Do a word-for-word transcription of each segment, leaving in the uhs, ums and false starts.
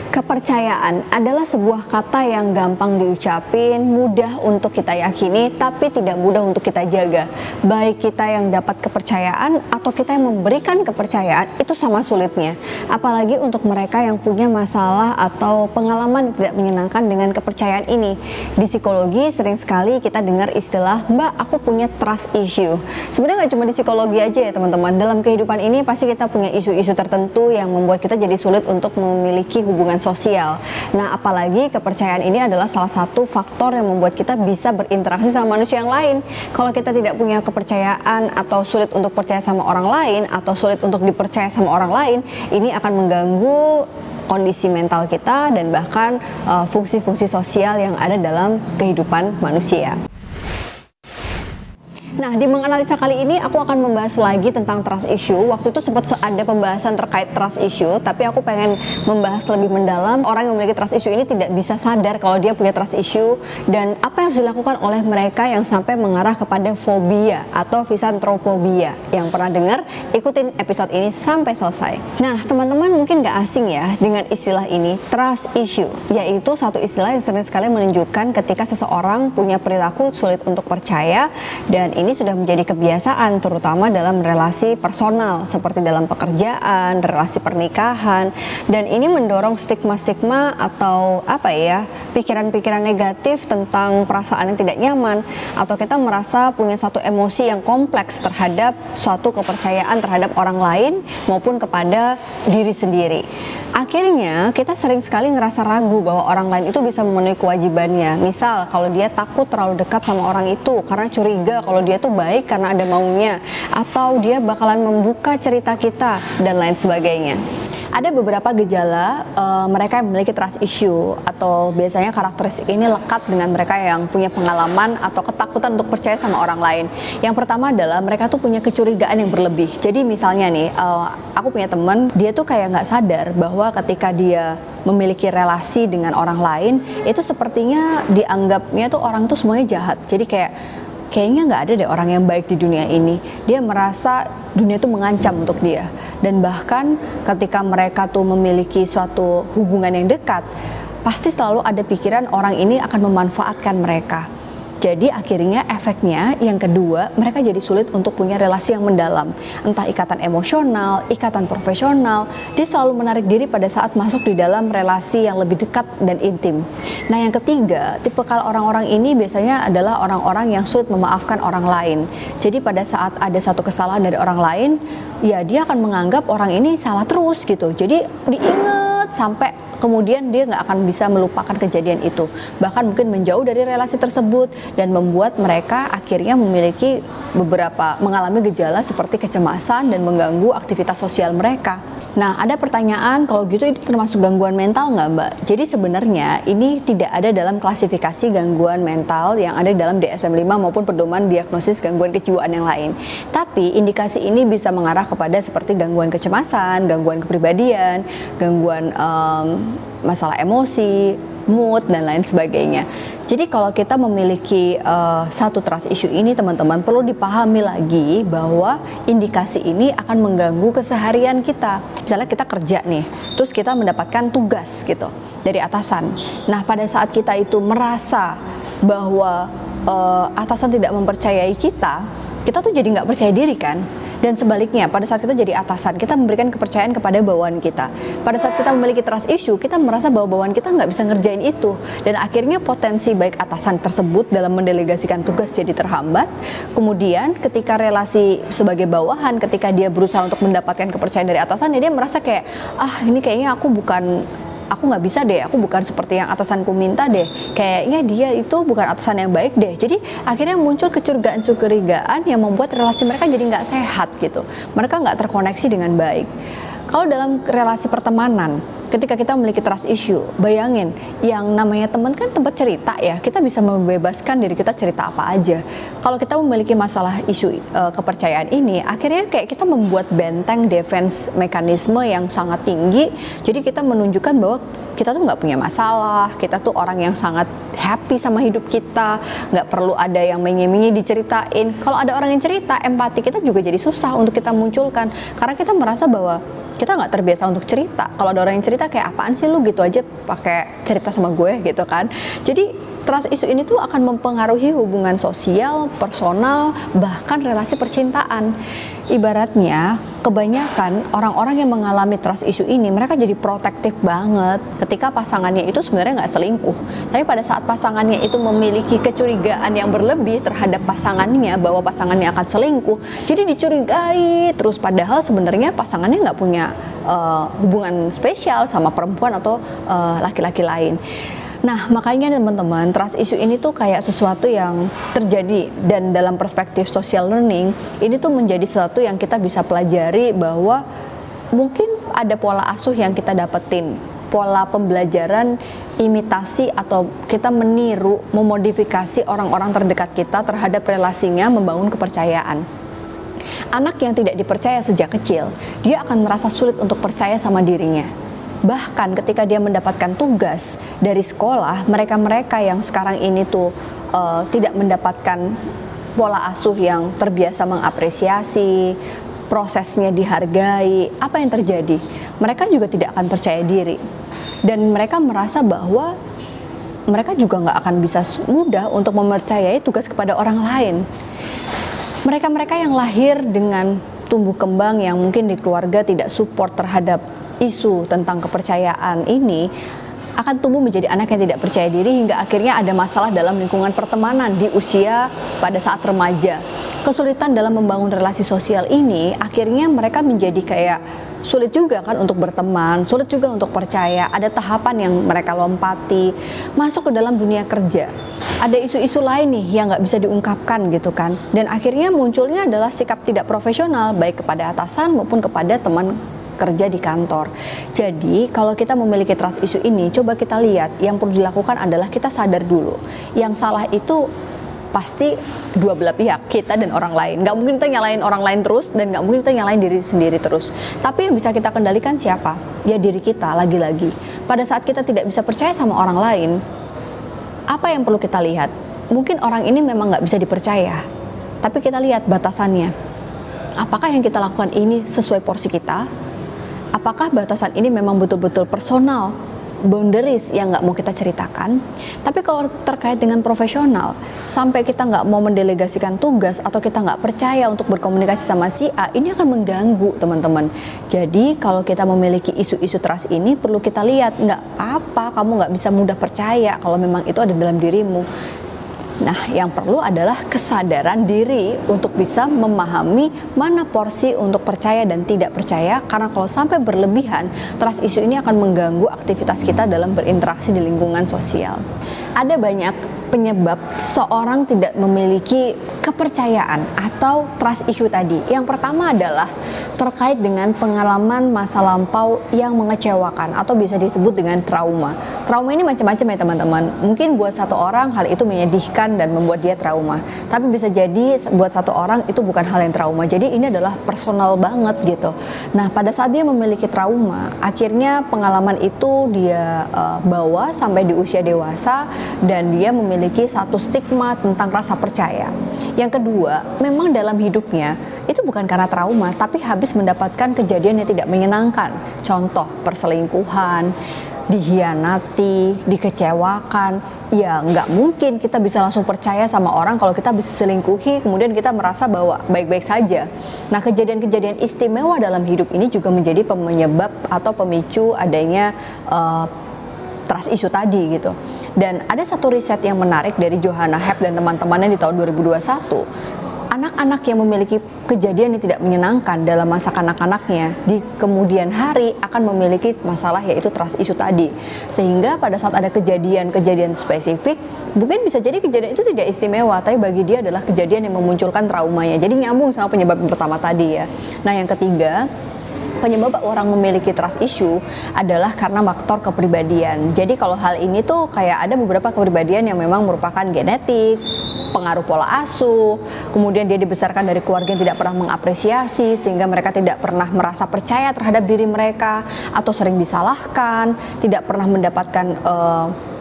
Kepercayaan adalah sebuah kata yang gampang diucapin, mudah untuk kita yakini, tapi tidak mudah untuk kita jaga. Baik kita yang dapat kepercayaan atau kita yang memberikan kepercayaan, itu sama sulitnya. Apalagi untuk mereka yang punya masalah atau pengalaman tidak menyenangkan dengan kepercayaan ini. Di psikologi sering sekali kita dengar istilah, "Mbak, aku punya trust issue." Sebenarnya nggak cuma di psikologi aja ya teman-teman. Dalam kehidupan ini pasti kita punya isu-isu tertentu yang membuat kita jadi sulit untuk memiliki hubungan sosial. Nah, apalagi kepercayaan ini adalah salah satu faktor yang membuat kita bisa berinteraksi sama manusia yang lain. Kalau kita tidak punya kepercayaan atau sulit untuk percaya sama orang lain atau sulit untuk dipercaya sama orang lain, ini akan mengganggu kondisi mental kita dan bahkan uh, fungsi-fungsi sosial yang ada dalam kehidupan manusia. Nah, di menganalisa kali ini aku akan membahas lagi tentang trust issue. Waktu itu sempat ada pembahasan terkait trust issue, tapi aku pengen membahas lebih mendalam. Orang yang memiliki trust issue ini tidak bisa sadar kalau dia punya trust issue dan apa yang harus dilakukan oleh mereka yang sampai mengarah kepada fobia atau misanthropobia. Yang pernah dengar, ikutin episode ini sampai selesai. Nah, teman-teman mungkin gak asing ya dengan istilah ini, trust issue, yaitu satu istilah yang sering sekali menunjukkan ketika seseorang punya perilaku sulit untuk percaya, dan ini Ini sudah menjadi kebiasaan terutama dalam relasi personal seperti dalam pekerjaan, relasi pernikahan, dan ini mendorong stigma-stigma atau apa ya, pikiran-pikiran negatif tentang perasaan yang tidak nyaman, atau kita merasa punya satu emosi yang kompleks terhadap suatu kepercayaan terhadap orang lain maupun kepada diri sendiri. Akhirnya kita sering sekali ngerasa ragu bahwa orang lain itu bisa memenuhi kewajibannya. Misal kalau dia takut terlalu dekat sama orang itu karena curiga kalau dia tuh baik karena ada maunya, atau dia bakalan membuka cerita kita dan lain sebagainya. Ada beberapa gejala uh, mereka yang memiliki trust issue, atau biasanya karakteristik ini lekat dengan mereka yang punya pengalaman atau ketakutan untuk percaya sama orang lain. Yang pertama adalah mereka tuh punya kecurigaan yang berlebih. Jadi misalnya nih, uh, aku punya teman, dia tuh kayak nggak sadar bahwa ketika dia memiliki relasi dengan orang lain, itu sepertinya dianggapnya tuh orang tuh semuanya jahat. Jadi kayak kayaknya nggak ada deh orang yang baik di dunia ini. Dia merasa dunia itu mengancam untuk dia. Dan bahkan ketika mereka tuh memiliki suatu hubungan yang dekat, pasti selalu ada pikiran orang ini akan memanfaatkan mereka. Jadi akhirnya efeknya yang kedua, mereka jadi sulit untuk punya relasi yang mendalam. Entah ikatan emosional, ikatan profesional, dia selalu menarik diri pada saat masuk di dalam relasi yang lebih dekat dan intim. Nah yang ketiga, tipikal orang-orang ini biasanya adalah orang-orang yang sulit memaafkan orang lain. Jadi pada saat ada satu kesalahan dari orang lain, ya dia akan menganggap orang ini salah terus gitu. Jadi diingat sampai kemudian dia nggak akan bisa melupakan kejadian itu, bahkan mungkin menjauh dari relasi tersebut, dan membuat mereka akhirnya memiliki beberapa mengalami gejala seperti kecemasan dan mengganggu aktivitas sosial mereka. Nah ada pertanyaan, kalau gitu itu termasuk gangguan mental nggak Mbak? Jadi sebenarnya ini tidak ada dalam klasifikasi gangguan mental yang ada dalam D S M lima maupun pedoman diagnosis gangguan kejiwaan yang lain. Tapi indikasi ini bisa mengarah kepada seperti gangguan kecemasan, gangguan kepribadian, gangguan um, masalah emosi, mood, dan lain sebagainya. Jadi kalau kita memiliki uh, satu trust issue ini teman-teman, perlu dipahami lagi bahwa indikasi ini akan mengganggu keseharian kita. Misalnya kita kerja nih, terus kita mendapatkan tugas gitu dari atasan. Nah pada saat kita itu merasa bahwa uh, atasan tidak mempercayai kita, kita tuh jadi nggak percaya diri kan? Dan sebaliknya, pada saat kita jadi atasan, kita memberikan kepercayaan kepada bawahan kita. Pada saat kita memiliki trust issue, kita merasa bahwa bawahan kita nggak bisa ngerjain itu. Dan akhirnya potensi baik atasan tersebut dalam mendelegasikan tugas jadi terhambat. Kemudian ketika relasi sebagai bawahan, ketika dia berusaha untuk mendapatkan kepercayaan dari atasan, dia merasa kayak, ah ini kayaknya aku bukan... aku nggak bisa deh, aku bukan seperti yang atasanku minta deh, kayaknya dia itu bukan atasan yang baik deh. Jadi akhirnya muncul kecurigaan-kecurigaan yang membuat relasi mereka jadi nggak sehat gitu, mereka nggak terkoneksi dengan baik. Kalau dalam relasi pertemanan, ketika kita memiliki trust issue, bayangin yang namanya teman kan tempat cerita ya, kita bisa membebaskan diri kita cerita apa aja. Kalau kita memiliki masalah isu uh, kepercayaan ini, akhirnya kayak kita membuat benteng defense mekanisme yang sangat tinggi. Jadi kita menunjukkan bahwa kita tuh nggak punya masalah, kita tuh orang yang sangat happy sama hidup kita, nggak perlu ada yang menye-menye diceritain. Kalau ada orang yang cerita, empati kita juga jadi susah untuk kita munculkan, karena kita merasa bahwa kita nggak terbiasa untuk cerita. Kalau ada orang yang cerita kayak apaan sih lu gitu aja pakai cerita sama gue gitu kan. Jadi trust issue ini tuh akan mempengaruhi hubungan sosial, personal, bahkan relasi percintaan. Ibaratnya kebanyakan orang-orang yang mengalami trust issue ini mereka jadi protektif banget ketika pasangannya itu sebenarnya nggak selingkuh. Tapi pada saat pasangannya itu memiliki kecurigaan yang berlebih terhadap pasangannya bahwa pasangannya akan selingkuh, jadi dicurigai terus padahal sebenarnya pasangannya nggak punya uh, hubungan spesial sama perempuan atau uh, laki-laki lain. Nah, makanya teman-teman, trust issue ini tuh kayak sesuatu yang terjadi, dan dalam perspektif social learning, ini tuh menjadi sesuatu yang kita bisa pelajari bahwa mungkin ada pola asuh yang kita dapetin, pola pembelajaran imitasi atau kita meniru, memodifikasi orang-orang terdekat kita terhadap relasinya membangun kepercayaan. Anak yang tidak dipercaya sejak kecil, dia akan merasa sulit untuk percaya sama dirinya. Bahkan ketika dia mendapatkan tugas dari sekolah, mereka-mereka yang sekarang ini tuh uh, tidak mendapatkan pola asuh yang terbiasa mengapresiasi, prosesnya dihargai, apa yang terjadi? Mereka juga tidak akan percaya diri. Dan mereka merasa bahwa mereka juga nggak akan bisa mudah untuk mempercayai tugas kepada orang lain. Mereka-mereka yang lahir dengan tumbuh kembang yang mungkin di keluarga tidak support terhadap isu tentang kepercayaan ini akan tumbuh menjadi anak yang tidak percaya diri hingga akhirnya ada masalah dalam lingkungan pertemanan di usia pada saat remaja. Kesulitan dalam membangun relasi sosial ini akhirnya mereka menjadi kayak sulit juga kan untuk berteman, sulit juga untuk percaya, ada tahapan yang mereka lompati, masuk ke dalam dunia kerja. Ada isu-isu lain nih yang nggak bisa diungkapkan gitu kan, dan akhirnya munculnya adalah sikap tidak profesional baik kepada atasan maupun kepada teman kerja di kantor. Jadi kalau kita memiliki trust issue ini, coba kita lihat yang perlu dilakukan adalah kita sadar dulu. Yang salah itu pasti dua belah pihak, kita dan orang lain. Gak mungkin kita nyalain orang lain terus dan gak mungkin kita nyalain diri sendiri terus. Tapi yang bisa kita kendalikan siapa? Ya diri kita lagi-lagi. Pada saat kita tidak bisa percaya sama orang lain, apa yang perlu kita lihat? Mungkin orang ini memang gak bisa dipercaya, tapi kita lihat batasannya. Apakah yang kita lakukan ini sesuai porsi kita? Apakah batasan ini memang betul-betul personal, boundaries yang nggak mau kita ceritakan? Tapi kalau terkait dengan profesional, sampai kita nggak mau mendelegasikan tugas atau kita nggak percaya untuk berkomunikasi sama si A, ini akan mengganggu teman-teman. Jadi kalau kita memiliki isu-isu trust ini, perlu kita lihat, nggak apa-apa kamu nggak bisa mudah percaya kalau memang itu ada dalam dirimu. Nah, yang perlu adalah kesadaran diri untuk bisa memahami mana porsi untuk percaya dan tidak percaya, karena kalau sampai berlebihan, trust issue ini akan mengganggu aktivitas kita dalam berinteraksi di lingkungan sosial. Ada banyak penyebab seorang tidak memiliki kepercayaan atau trust issue tadi. Yang pertama adalah terkait dengan pengalaman masa lampau yang mengecewakan atau bisa disebut dengan trauma. Trauma ini macam-macam ya teman-teman. Mungkin buat satu orang hal itu menyedihkan dan membuat dia trauma. Tapi bisa jadi buat satu orang itu bukan hal yang trauma. Jadi ini adalah personal banget gitu. Nah, pada saat dia memiliki trauma, akhirnya pengalaman itu dia uh, bawa sampai di usia dewasa dan dia memiliki satu stigma tentang rasa percaya. Yang kedua, memang dalam hidupnya itu bukan karena trauma, tapi habis mendapatkan kejadian yang tidak menyenangkan. Contoh, perselingkuhan, dihianati, dikecewakan. Ya nggak mungkin kita bisa langsung percaya sama orang kalau kita bisa selingkuhi kemudian kita merasa bahwa baik-baik saja. Nah, kejadian-kejadian istimewa dalam hidup ini juga menjadi penyebab atau pemicu adanya uh, trust issue tadi gitu. Dan ada satu riset yang menarik dari Johanna Hepp dan teman-temannya di tahun dua ribu dua puluh satu. Anak-anak yang memiliki kejadian yang tidak menyenangkan dalam masa kanak-kanaknya di kemudian hari akan memiliki masalah yaitu trust issue tadi. Sehingga pada saat ada kejadian-kejadian spesifik, mungkin bisa jadi kejadian itu tidak istimewa, tapi bagi dia adalah kejadian yang memunculkan traumanya. Jadi nyambung sama penyebab yang pertama tadi ya. Nah, yang ketiga, penyebab orang memiliki trust issue adalah karena faktor kepribadian. Jadi kalau hal ini tuh kayak ada beberapa kepribadian yang memang merupakan genetik, pengaruh pola asuh, kemudian dia dibesarkan dari keluarga yang tidak pernah mengapresiasi sehingga mereka tidak pernah merasa percaya terhadap diri mereka atau sering disalahkan, tidak pernah mendapatkan uh,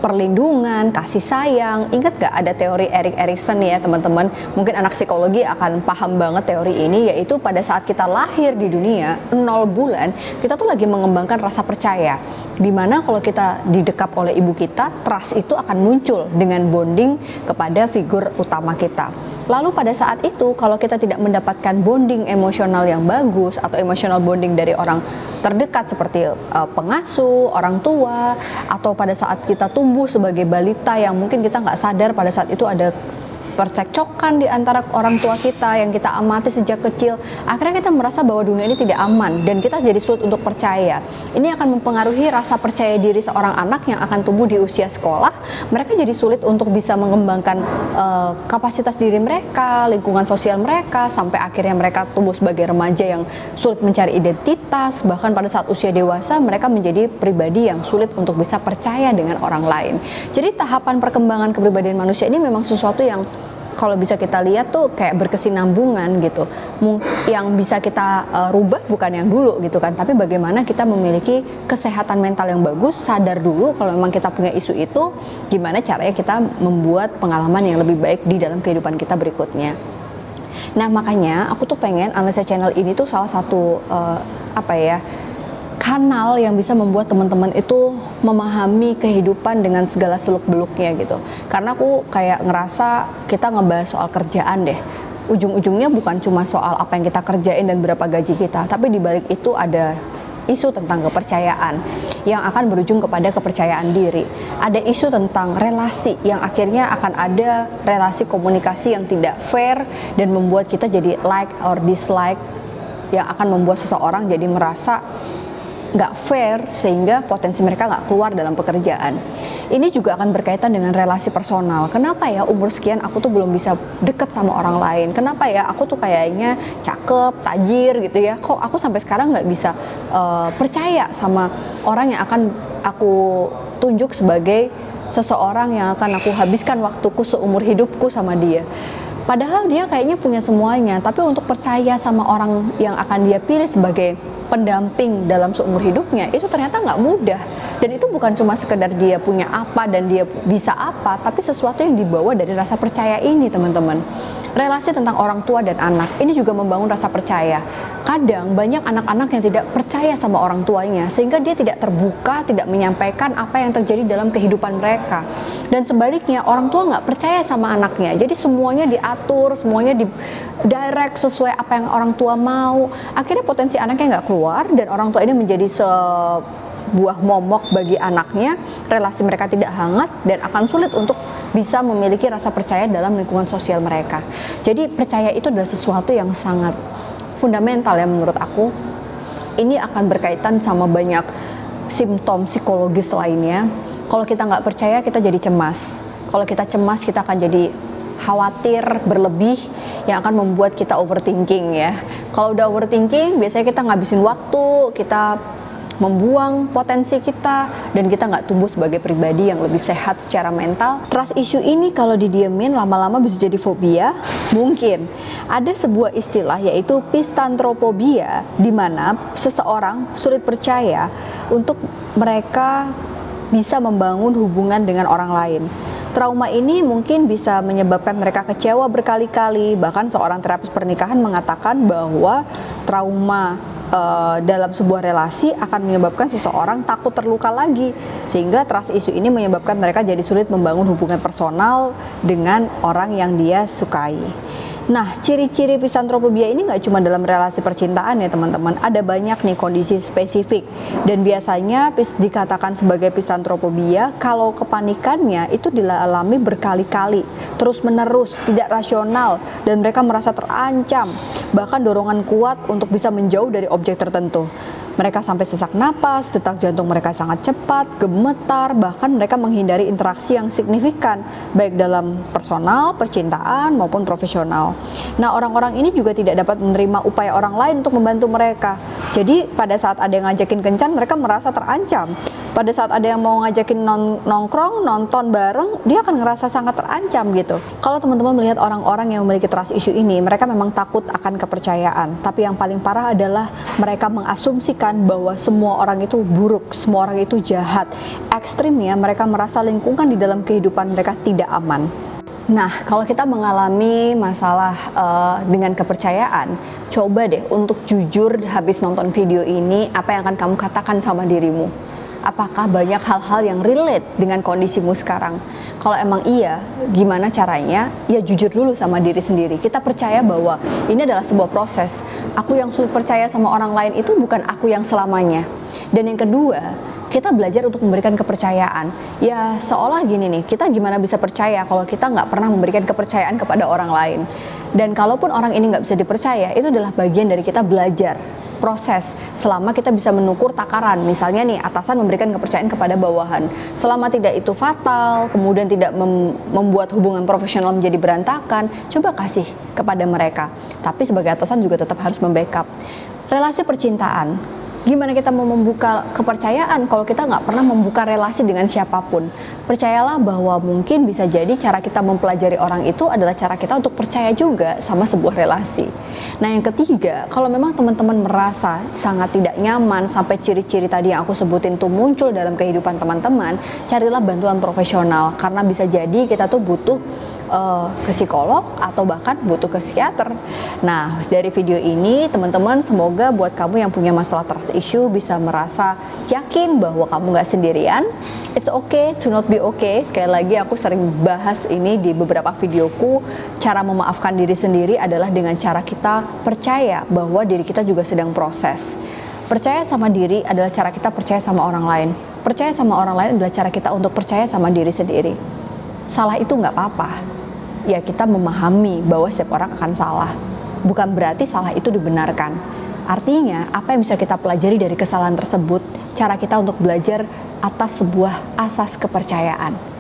perlindungan, kasih sayang. Ingat gak ada teori Erik Erikson ya teman-teman, mungkin anak psikologi akan paham banget teori ini, yaitu pada saat kita lahir di dunia nol bulan, kita tuh lagi mengembangkan rasa percaya, dimana kalau kita didekap oleh ibu kita, trust itu akan muncul dengan bonding kepada figur utama kita. Lalu pada saat itu kalau kita tidak mendapatkan bonding emosional yang bagus atau emotional bonding dari orang terdekat seperti uh, pengasuh, orang tua, atau pada saat kita tumbuh sebagai balita yang mungkin kita nggak sadar pada saat itu ada percekcokan di antara orang tua kita yang kita amati sejak kecil, akhirnya kita merasa bahwa dunia ini tidak aman dan kita jadi sulit untuk percaya. Ini akan mempengaruhi rasa percaya diri seorang anak yang akan tumbuh di usia sekolah. Mereka jadi sulit untuk bisa mengembangkan uh, kapasitas diri mereka, lingkungan sosial mereka, sampai akhirnya mereka tumbuh sebagai remaja yang sulit mencari identitas. Bahkan pada saat usia dewasa mereka menjadi pribadi yang sulit untuk bisa percaya dengan orang lain. Jadi tahapan perkembangan kepribadian manusia ini memang sesuatu yang kalau bisa kita lihat tuh kayak berkesinambungan gitu. Yang bisa kita uh, rubah bukan yang dulu gitu kan, tapi bagaimana kita memiliki kesehatan mental yang bagus, sadar dulu kalau memang kita punya isu itu, gimana caranya kita membuat pengalaman yang lebih baik di dalam kehidupan kita berikutnya. Nah makanya aku tuh pengen Analisa Channel ini tuh salah satu uh, apa ya kanal yang bisa membuat teman-teman itu memahami kehidupan dengan segala seluk-beluknya gitu. Karena aku kayak ngerasa kita ngebahas soal kerjaan deh. Ujung-ujungnya bukan cuma soal apa yang kita kerjain dan berapa gaji kita, tapi di balik itu ada isu tentang kepercayaan yang akan berujung kepada kepercayaan diri. Ada isu tentang relasi yang akhirnya akan ada relasi komunikasi yang tidak fair dan membuat kita jadi like or dislike, yang akan membuat seseorang jadi merasa nggak fair sehingga potensi mereka nggak keluar dalam pekerjaan. Ini juga akan berkaitan dengan relasi personal. Kenapa ya umur sekian aku tuh belum bisa deket sama orang lain? Kenapa ya aku tuh kayaknya cakep, tajir gitu ya? Kok aku sampai sekarang nggak bisa uh, percaya sama orang yang akan aku tunjuk sebagai seseorang yang akan aku habiskan waktuku seumur hidupku sama dia. Padahal dia kayaknya punya semuanya, tapi untuk percaya sama orang yang akan dia pilih sebagai pendamping dalam seumur hidupnya itu ternyata nggak mudah. Dan itu bukan cuma sekedar dia punya apa dan dia bisa apa, tapi sesuatu yang dibawa dari rasa percaya ini teman-teman. Relasi tentang orang tua dan anak ini juga membangun rasa percaya. Kadang banyak anak-anak yang tidak percaya sama orang tuanya sehingga dia tidak terbuka, tidak menyampaikan apa yang terjadi dalam kehidupan mereka. Dan sebaliknya orang tua nggak percaya sama anaknya, jadi semuanya diatur, semuanya di direct sesuai apa yang orang tua mau. Akhirnya potensi anaknya nggak keluar dan orang tua ini menjadi sebuah momok bagi anaknya. Relasi mereka tidak hangat dan akan sulit untuk bisa memiliki rasa percaya dalam lingkungan sosial mereka. Jadi percaya itu adalah sesuatu yang sangat fundamental ya menurut aku. Ini akan berkaitan sama banyak simptom psikologis lainnya. Kalau kita nggak percaya, kita jadi cemas. Kalau kita cemas, kita akan jadi khawatir berlebih yang akan membuat kita overthinking ya. Kalau udah overthinking, biasanya kita ngabisin waktu, kita membuang potensi kita, dan kita nggak tumbuh sebagai pribadi yang lebih sehat secara mental. Trust issue ini kalau didiemin lama-lama bisa jadi fobia. Mungkin ada sebuah istilah yaitu pistantrophobia, di mana seseorang sulit percaya untuk mereka bisa membangun hubungan dengan orang lain. Trauma ini mungkin bisa menyebabkan mereka kecewa berkali-kali. Bahkan seorang terapis pernikahan mengatakan bahwa trauma uh, dalam sebuah relasi akan menyebabkan seseorang takut terluka lagi, sehingga trust issue ini menyebabkan mereka jadi sulit membangun hubungan personal dengan orang yang dia sukai. Nah, ciri-ciri pisantrophobia ini nggak cuma dalam relasi percintaan ya teman-teman, ada banyak nih kondisi spesifik, dan biasanya dikatakan sebagai pisantrophobia kalau kepanikannya itu dialami berkali-kali, terus-menerus, tidak rasional, dan mereka merasa terancam, bahkan dorongan kuat untuk bisa menjauh dari objek tertentu. Mereka sampai sesak napas, detak jantung mereka sangat cepat, gemetar, bahkan mereka menghindari interaksi yang signifikan, baik dalam personal, percintaan, maupun profesional. Nah, orang-orang ini juga tidak dapat menerima upaya orang lain untuk membantu mereka. Jadi pada saat ada yang ngajakin kencan, mereka merasa terancam. Pada saat ada yang mau ngajakin non nongkrong, nonton bareng, dia akan ngerasa sangat terancam gitu. Kalau teman-teman melihat orang-orang yang memiliki trust issue ini, mereka memang takut akan kepercayaan. Tapi yang paling parah adalah mereka mengasumsikan bahwa semua orang itu buruk, semua orang itu jahat. Ekstrimnya mereka merasa lingkungan di dalam kehidupan mereka tidak aman. Nah, kalau kita mengalami masalah uh, dengan kepercayaan, coba deh untuk jujur habis nonton video ini, apa yang akan kamu katakan sama dirimu? Apakah banyak hal-hal yang relate dengan kondisimu sekarang? Kalau emang iya, gimana caranya? Ya jujur dulu sama diri sendiri. Kita percaya bahwa ini adalah sebuah proses. Aku yang sulit percaya sama orang lain itu bukan aku yang selamanya. Dan yang kedua, kita belajar untuk memberikan kepercayaan. Ya seolah gini nih, kita gimana bisa percaya kalau kita nggak pernah memberikan kepercayaan kepada orang lain. Dan kalaupun orang ini nggak bisa dipercaya, itu adalah bagian dari kita belajar proses selama kita bisa menukur takaran. Misalnya nih, atasan memberikan kepercayaan kepada bawahan, selama tidak itu fatal, kemudian tidak mem membuat hubungan profesional menjadi berantakan, coba kasih kepada mereka. Tapi sebagai atasan juga tetap harus membackup. Relasi percintaan, gimana kita mau membuka kepercayaan kalau kita nggak pernah membuka relasi dengan siapapun? Percayalah bahwa mungkin bisa jadi cara kita mempelajari orang itu adalah cara kita untuk percaya juga sama sebuah relasi. Nah yang ketiga, kalau memang teman-teman merasa sangat tidak nyaman sampai ciri-ciri tadi yang aku sebutin tuh muncul dalam kehidupan teman-teman, carilah bantuan profesional, karena bisa jadi kita tuh butuh Uh, ke psikolog atau bahkan butuh ke psikiater. Nah dari video ini teman-teman, semoga buat kamu yang punya masalah trust issue bisa merasa yakin bahwa kamu nggak sendirian. It's okay to not be okay. Sekali lagi aku sering bahas ini di beberapa videoku. Cara memaafkan diri sendiri adalah dengan cara kita percaya bahwa diri kita juga sedang proses. Percaya sama diri adalah cara kita percaya sama orang lain. Percaya sama orang lain adalah cara kita untuk percaya sama diri sendiri. Salah itu nggak apa-apa. Ya kita memahami bahwa setiap orang akan salah. Bukan berarti salah itu dibenarkan. Artinya apa yang bisa kita pelajari dari kesalahan tersebut, cara kita untuk belajar atas sebuah asas kepercayaan.